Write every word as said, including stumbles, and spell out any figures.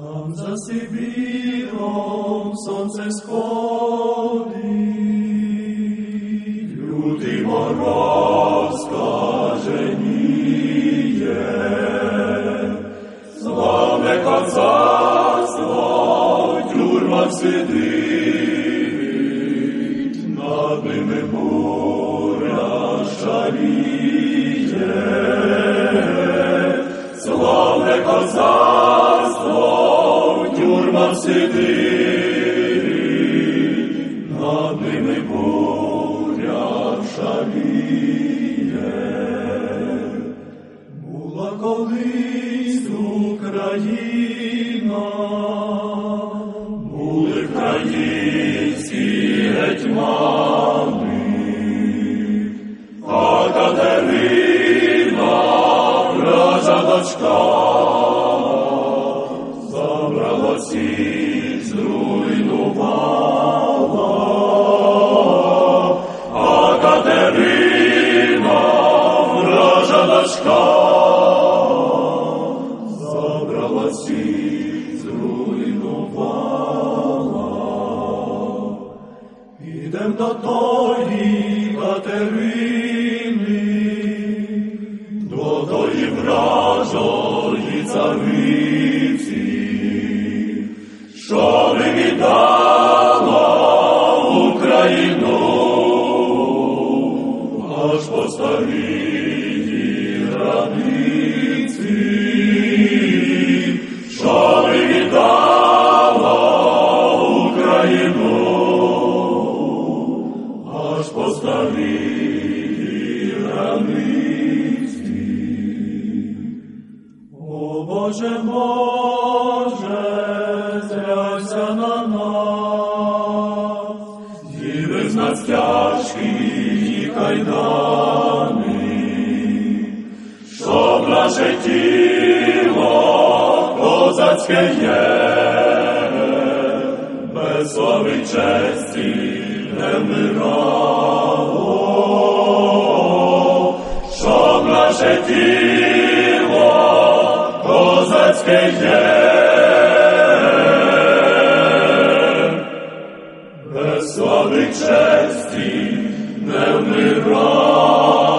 Там за Сибіром сонце сходить, лютий мороз скаженіє, славне козацтво в тюрмах сидить, над ними буря шаліє, славне козацтво в тюрмах сидить, над ними буря шаліє. Була колись Україна, були українські гетьмани, а Катерина, вража дочка, забрала всіх, зруйнувала, а Катерина, вража дочка, забрала всіх, зруйнувала. Ідем до тої Катерини, до тої вражої цариці, що не віддала Україну аж по старій границі, що не віддала Україну аж по старій границі. О Боже, Боже, зглянься на нас, зніми з нас тяжкі кайдани, щоб наше тіло козацьке є, без слави й честі не вмирало, щоб наше тіло козацьке є, без слави й честі не вмирало.